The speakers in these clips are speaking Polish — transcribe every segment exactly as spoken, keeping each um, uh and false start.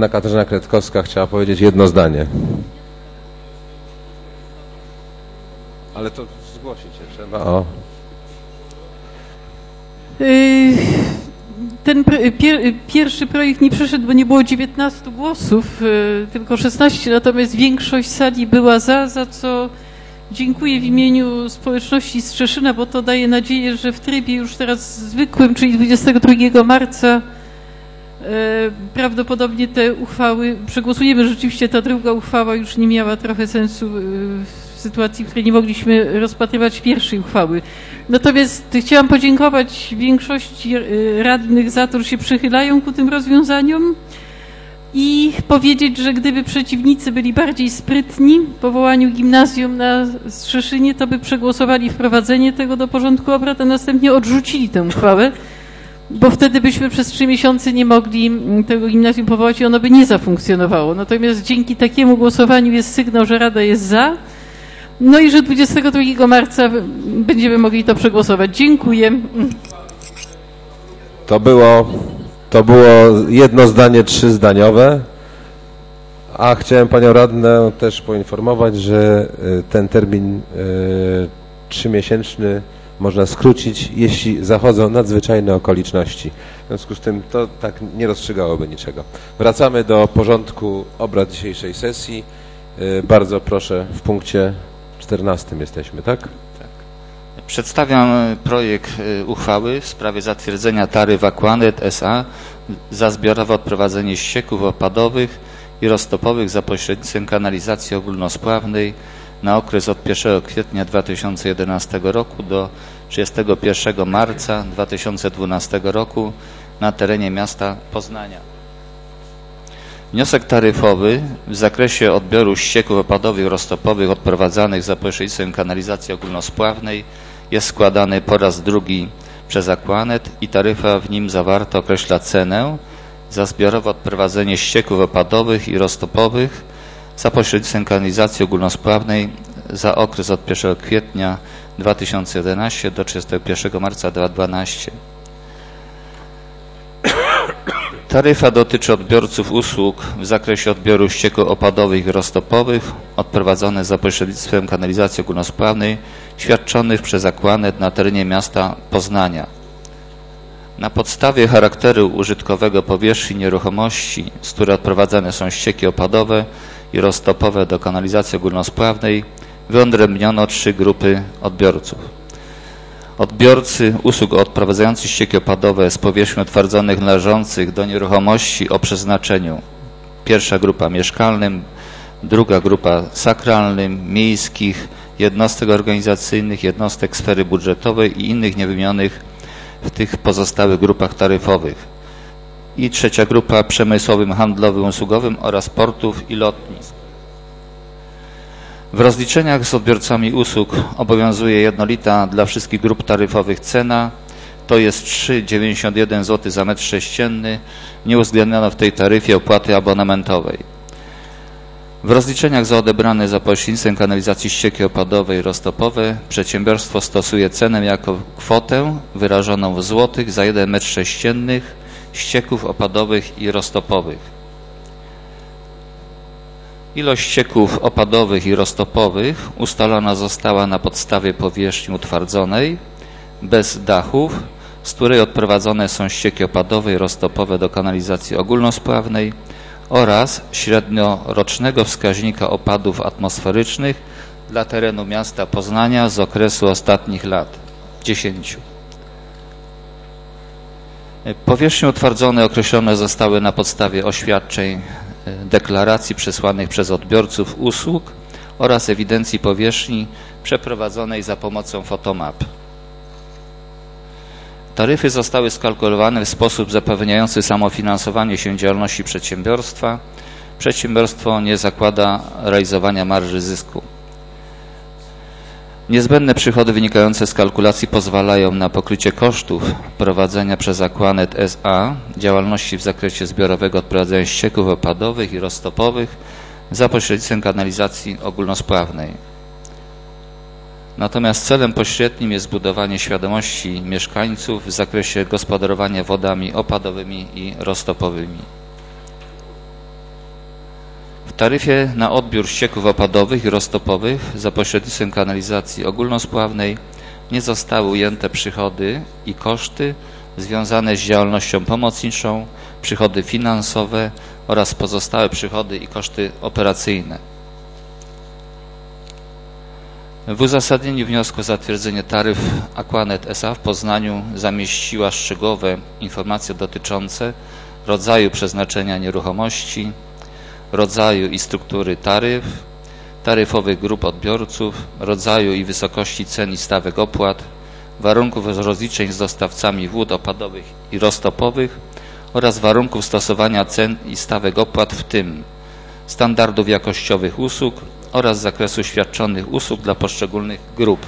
Katarzyna Kretkowska chciała powiedzieć jedno zdanie. Ale to zgłosić się trzeba. O. Ten pier, pierwszy projekt nie przeszedł, bo nie było dziewiętnastu głosów, tylko szesnaście, natomiast większość sali była za, za co dziękuję w imieniu społeczności z Trzeszyna, bo to daje nadzieję, że w trybie już teraz zwykłym, czyli dwudziestego drugiego marca, prawdopodobnie te uchwały przegłosujemy. Rzeczywiście ta druga uchwała już nie miała trochę sensu w sytuacji, w której nie mogliśmy rozpatrywać pierwszej uchwały. Natomiast chciałam podziękować większości radnych za to, że się przychylają ku tym rozwiązaniom i powiedzieć, że gdyby przeciwnicy byli bardziej sprytni w powołaniu gimnazjum na Strzeszynie, to by przegłosowali wprowadzenie tego do porządku obrad, a następnie odrzucili tę uchwałę, bo wtedy byśmy przez trzy miesiące nie mogli tego gimnazjum powołać i ono by nie zafunkcjonowało. Natomiast dzięki takiemu głosowaniu jest sygnał, że Rada jest za, no i że dwudziestego drugiego marca będziemy mogli to przegłosować. Dziękuję. To było, to było jedno zdanie trzyzdaniowe, a chciałem Panią Radnę też poinformować, że ten termin trzymiesięczny można skrócić, jeśli zachodzą nadzwyczajne okoliczności. W związku z tym to tak nie rozstrzygałoby niczego. Wracamy do porządku obrad dzisiejszej sesji. Bardzo proszę, w punkcie czternastym jesteśmy, tak? Tak. Przedstawiam projekt uchwały w sprawie zatwierdzenia taryf Aquanet S A za zbiorowe odprowadzenie ścieków opadowych i roztopowych za pośrednictwem kanalizacji ogólnospławnej na okres od pierwszego kwietnia dwa tysiące jedenastego roku do trzydziestego pierwszego marca dwa tysiące dwunastego roku na terenie miasta Poznania. Wniosek taryfowy w zakresie odbioru ścieków opadowych i roztopowych odprowadzanych za pośrednictwem kanalizacji ogólnospławnej jest składany po raz drugi przez Aquanet i taryfa w nim zawarta określa cenę za zbiorowe odprowadzenie ścieków opadowych i roztopowych za pośrednictwem kanalizacji ogólnospławnej za okres od pierwszego kwietnia dwa tysiące jedenastego do trzydziestego pierwszego marca dwa tysiące dwunastego. Taryfa dotyczy odbiorców usług w zakresie odbioru ścieków opadowych i roztopowych odprowadzonych za pośrednictwem kanalizacji ogólnospławnej świadczonych przez Aquanet na terenie miasta Poznania. Na podstawie charakteru użytkowego powierzchni nieruchomości, z której odprowadzane są ścieki opadowe i roztopowe do kanalizacji ogólnospławnej, wyodrębniono trzy grupy odbiorców. Odbiorcy usług odprowadzający ścieki opadowe z powierzchni utwardzonych należących do nieruchomości o przeznaczeniu. Pierwsza grupa mieszkalnym, druga grupa sakralnym, miejskich, jednostek organizacyjnych, jednostek sfery budżetowej i innych niewymienionych w tych pozostałych grupach taryfowych. I trzecia grupa przemysłowym, handlowym, usługowym oraz portów i lotnisk. W rozliczeniach z odbiorcami usług obowiązuje jednolita dla wszystkich grup taryfowych cena, to jest trzy przecinek dziewięćdziesiąt jeden złotych za metr sześcienny, nie uwzględniono w tej taryfie opłaty abonamentowej. W rozliczeniach za odebrane za pośrednictwem kanalizacji ścieki opadowe i roztopowe przedsiębiorstwo stosuje cenę jako kwotę wyrażoną w złotych za jeden metr sześcienny ścieków opadowych i roztopowych. Ilość ścieków opadowych i roztopowych ustalona została na podstawie powierzchni utwardzonej, bez dachów, z której odprowadzone są ścieki opadowe i roztopowe do kanalizacji ogólnospławnej oraz średniorocznego wskaźnika opadów atmosferycznych dla terenu miasta Poznania z okresu ostatnich lat dziesięciu. Powierzchnie utwardzone określone zostały na podstawie oświadczeń deklaracji przesłanych przez odbiorców usług oraz ewidencji powierzchni przeprowadzonej za pomocą fotomap. Taryfy zostały skalkulowane w sposób zapewniający samofinansowanie się działalności przedsiębiorstwa. Przedsiębiorstwo nie zakłada realizowania marży zysku. Niezbędne przychody wynikające z kalkulacji pozwalają na pokrycie kosztów prowadzenia przez Aquanet S A działalności w zakresie zbiorowego odprowadzenia ścieków opadowych i roztopowych za pośrednictwem kanalizacji ogólnospławnej. Natomiast celem pośrednim jest budowanie świadomości mieszkańców w zakresie gospodarowania wodami opadowymi i roztopowymi. W taryfie na odbiór ścieków opadowych i roztopowych za pośrednictwem kanalizacji ogólnospławnej nie zostały ujęte przychody i koszty związane z działalnością pomocniczą, przychody finansowe oraz pozostałe przychody i koszty operacyjne. W uzasadnieniu wniosku o zatwierdzenie taryf Aquanet S A w Poznaniu zamieściła szczegółowe informacje dotyczące rodzaju przeznaczenia nieruchomości, rodzaju i struktury taryf, taryfowych grup odbiorców, rodzaju i wysokości cen i stawek opłat, warunków rozliczeń z dostawcami wód opadowych i roztopowych oraz warunków stosowania cen i stawek opłat, w tym standardów jakościowych usług oraz zakresu świadczonych usług dla poszczególnych grup.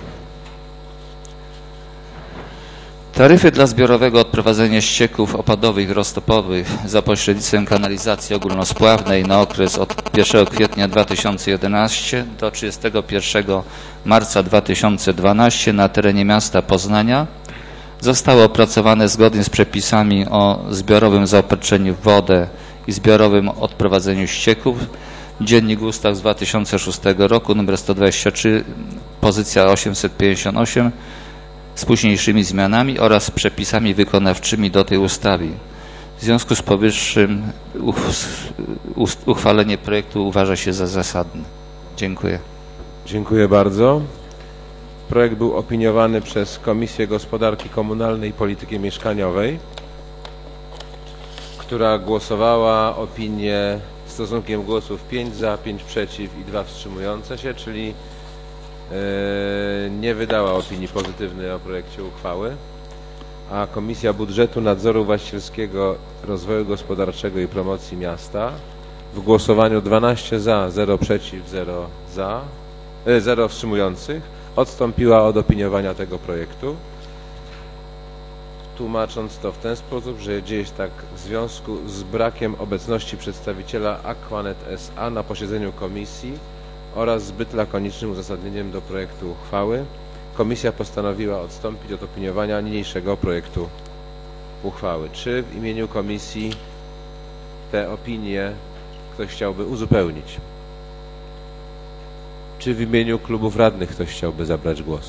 Taryfy dla zbiorowego odprowadzenia ścieków opadowych i roztopowych za pośrednictwem kanalizacji ogólnospławnej na okres od pierwszego kwietnia dwa tysiące jedenastego do trzydziestego pierwszego marca dwa tysiące dwunastego na terenie miasta Poznania zostały opracowane zgodnie z przepisami o zbiorowym zaopatrzeniu w wodę i zbiorowym odprowadzeniu ścieków. Dziennik Ustaw z dwa tysiące szóstego roku, nr sto dwadzieścia trzy, pozycja osiemset pięćdziesiąt osiem, z późniejszymi zmianami oraz przepisami wykonawczymi do tej ustawy. W związku z powyższym uchwalenie projektu uważa się za zasadne. Dziękuję. Dziękuję bardzo. Projekt był opiniowany przez Komisję Gospodarki Komunalnej i Polityki Mieszkaniowej, która głosowała opinię stosunkiem głosów pięć za, pięć przeciw i dwa wstrzymujące się, czyli nie wydała opinii pozytywnej o projekcie uchwały, a Komisja Budżetu, Nadzoru Właścicielskiego, Rozwoju Gospodarczego i Promocji Miasta w głosowaniu dwanaście za, zero przeciw, zero za, zero wstrzymujących odstąpiła od opiniowania tego projektu, tłumacząc to w ten sposób, że dzieje się tak w związku z brakiem obecności przedstawiciela Aquanet S A na posiedzeniu komisji oraz zbyt lakonicznym uzasadnieniem do projektu uchwały. Komisja postanowiła odstąpić od opiniowania niniejszego projektu uchwały. Czy w imieniu komisji te opinie ktoś chciałby uzupełnić? Czy w imieniu klubów radnych ktoś chciałby zabrać głos?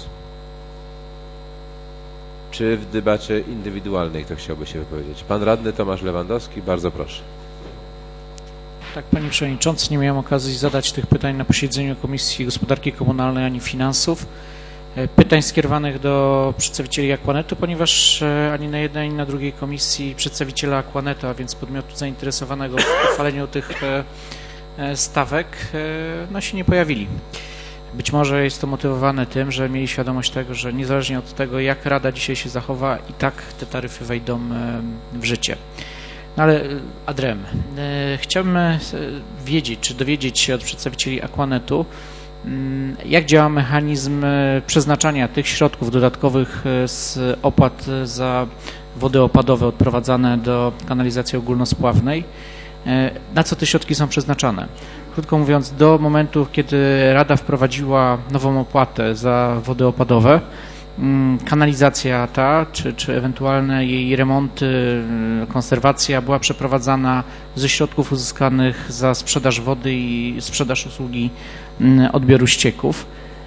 Czy w debacie indywidualnej ktoś chciałby się wypowiedzieć? Pan radny Tomasz Lewandowski, bardzo proszę. Tak, Panie Przewodniczący, nie miałem okazji zadać tych pytań na posiedzeniu Komisji Gospodarki Komunalnej ani Finansów. Pytań skierowanych do przedstawicieli Aquanetu, ponieważ ani na jednej, ani na drugiej komisji przedstawiciela Aquanetu, a więc podmiotu zainteresowanego w uchwaleniu tych stawek, no, się nie pojawili. Być może jest to motywowane tym, że mieli świadomość tego, że niezależnie od tego, jak Rada dzisiaj się zachowa, i tak te taryfy wejdą w życie. No ale ad rem. Chciałbym wiedzieć, czy dowiedzieć się od przedstawicieli Aquanetu, jak działa mechanizm przeznaczania tych środków dodatkowych z opłat za wody opadowe odprowadzane do kanalizacji ogólnospławnej, na co te środki są przeznaczane. Krótko mówiąc, do momentu, kiedy Rada wprowadziła nową opłatę za wody opadowe, kanalizacja ta, czy, czy ewentualne jej remonty, konserwacja była przeprowadzana ze środków uzyskanych za sprzedaż wody i sprzedaż usługi odbioru ścieków.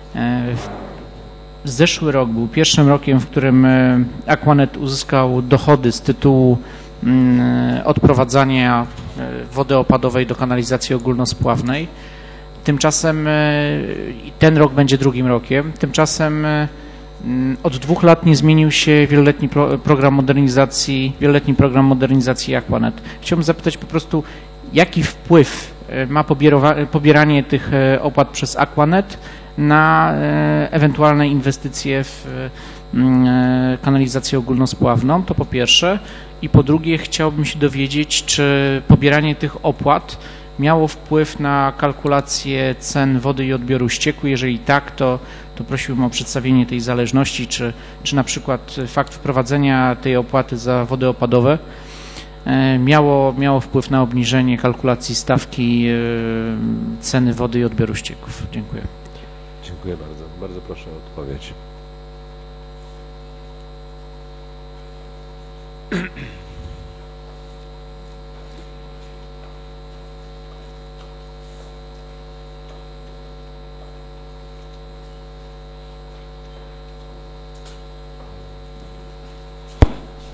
Zeszły rok był pierwszym rokiem, w którym Aquanet uzyskał dochody z tytułu odprowadzania wody opadowej do kanalizacji ogólnospławnej. Tymczasem ten rok będzie drugim rokiem. Tymczasem od dwóch lat nie zmienił się wieloletni pro, program modernizacji, wieloletni program modernizacji Aquanet. Chciałbym zapytać po prostu, jaki wpływ ma pobieranie tych opłat przez Aquanet na ewentualne inwestycje w kanalizację ogólnospławną, to po pierwsze. I po drugie, chciałbym się dowiedzieć, czy pobieranie tych opłat miało wpływ na kalkulację cen wody i odbioru ścieku. Jeżeli tak, to, to prosiłbym o przedstawienie tej zależności, czy, czy na przykład fakt wprowadzenia tej opłaty za wody opadowe miało, miało wpływ na obniżenie kalkulacji stawki ceny wody i odbioru ścieków. Dziękuję. Dziękuję bardzo. Bardzo proszę o odpowiedź.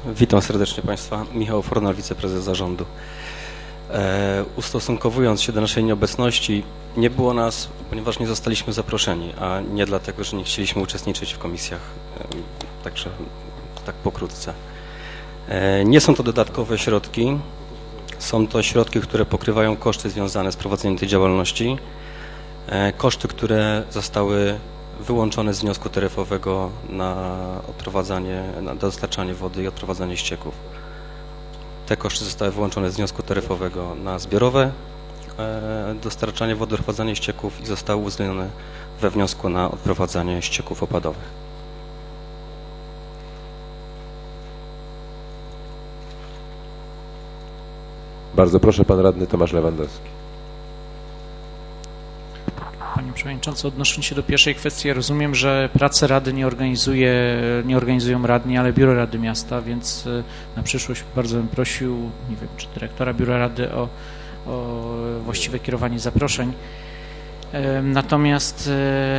Witam serdecznie Państwa. Michał Fornal, wiceprezes zarządu. E, ustosunkowując się do naszej nieobecności, nie było nas, ponieważ nie zostaliśmy zaproszeni, a nie dlatego, że nie chcieliśmy uczestniczyć w komisjach. E, także tak pokrótce. E, nie są to dodatkowe środki. Są to środki, które pokrywają koszty związane z prowadzeniem tej działalności. E, koszty, które zostały wyłączone z wniosku taryfowego na odprowadzanie, na dostarczanie wody i odprowadzanie ścieków. Te koszty zostały wyłączone z wniosku taryfowego na zbiorowe e, dostarczanie wody, odprowadzanie ścieków i zostały uwzględnione we wniosku na odprowadzanie ścieków opadowych. Bardzo proszę, pan radny Tomasz Lewandowski. Panie Przewodniczący, odnosząc się do pierwszej kwestii, ja rozumiem, że prace Rady nie organizuje, nie organizują radni, ale Biuro Rady Miasta, więc na przyszłość bardzo bym prosił, nie wiem, czy dyrektora Biura Rady o, o właściwe kierowanie zaproszeń. Natomiast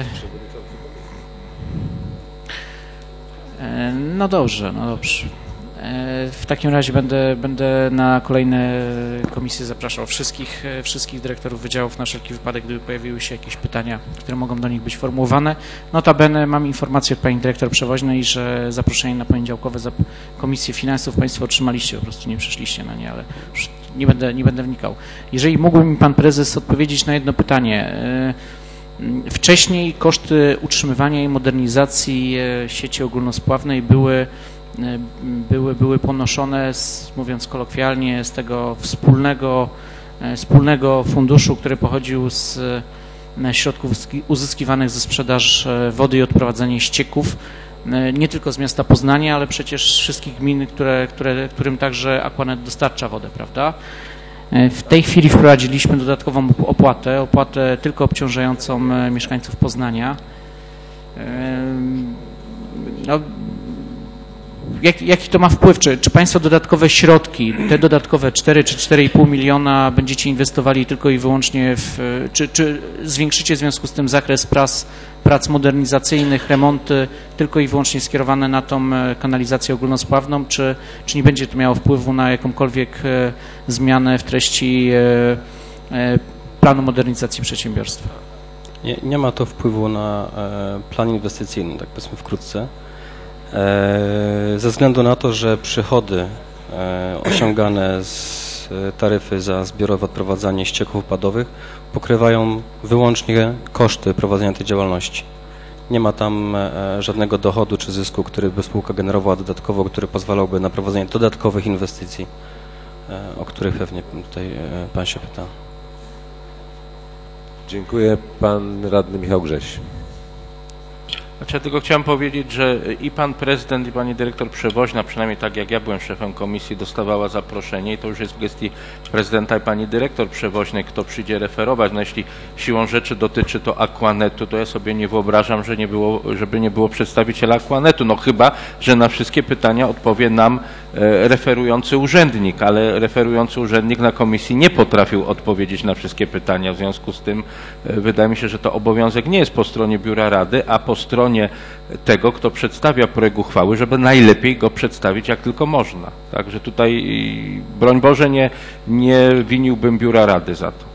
no dobrze, no dobrze. W takim razie będę, będę na kolejne komisje zapraszał wszystkich, wszystkich dyrektorów wydziałów na wszelki wypadek, gdyby pojawiły się jakieś pytania, które mogą do nich być formułowane. Notabene mam informację od pani dyrektor przewoźnej, że zaproszenie na poniedziałkowe za Komisję Finansów Państwo otrzymaliście, po prostu nie przyszliście na nie, ale już nie będę, nie będę wnikał. Jeżeli mógłby mi pan prezes odpowiedzieć na jedno pytanie. Wcześniej koszty utrzymywania i modernizacji sieci ogólnospławnej były Były, były ponoszone, z, mówiąc kolokwialnie, z tego wspólnego, wspólnego funduszu, który pochodził z środków uzyskiwanych ze sprzedaży wody i odprowadzania ścieków, nie tylko z miasta Poznania, ale przecież wszystkich gmin, które, które, którym także Aquanet dostarcza wodę, prawda? W tej chwili wprowadziliśmy dodatkową opłatę, opłatę tylko obciążającą mieszkańców Poznania. No, Jak, jaki to ma wpływ? Czy, czy Państwo dodatkowe środki, te dodatkowe cztery czy cztery i pół miliona będziecie inwestowali tylko i wyłącznie w, czy, czy zwiększycie w związku z tym zakres prac, prac modernizacyjnych, remonty tylko i wyłącznie skierowane na tą kanalizację ogólnospławną, czy, czy nie będzie to miało wpływu na jakąkolwiek zmianę w treści planu modernizacji przedsiębiorstwa? Nie, nie ma to wpływu na plan inwestycyjny, tak powiedzmy wkrótce. Ze względu na to, że przychody osiągane z taryfy za zbiorowe odprowadzanie ścieków opadowych pokrywają wyłącznie koszty prowadzenia tej działalności. Nie ma tam żadnego dochodu czy zysku, który by spółka generowała dodatkowo, który pozwalałby na prowadzenie dodatkowych inwestycji, o których pewnie tutaj Pan się pyta. Dziękuję. Pan radny Michał Grześ. Znaczy, ja tylko chciałem powiedzieć, że i pan prezydent, i pani dyrektor przewoźna, przynajmniej tak jak ja byłem szefem komisji, dostawała zaproszenie i to już jest w gestii prezydenta i pani dyrektor przewoźnej, kto przyjdzie referować. No jeśli siłą rzeczy dotyczy to Aquanetu, to ja sobie nie wyobrażam, że nie było, żeby nie było przedstawiciela Aquanetu. No chyba, że na wszystkie pytania odpowie nam e, referujący urzędnik, ale referujący urzędnik na komisji nie potrafił odpowiedzieć na wszystkie pytania. W związku z tym e, wydaje mi się, że to obowiązek nie jest po stronie Biura Rady, a po stronie tego, kto przedstawia projekt uchwały, żeby najlepiej go przedstawić jak tylko można. Także tutaj, broń Boże, nie, nie winiłbym Biura Rady za to.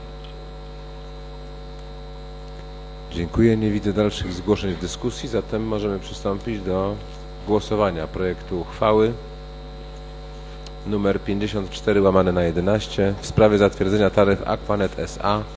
Dziękuję. Nie widzę dalszych zgłoszeń w dyskusji, zatem możemy przystąpić do głosowania projektu uchwały numer pięćdziesiąt cztery łamane na jedenaście w sprawie zatwierdzenia taryf Aquanet S A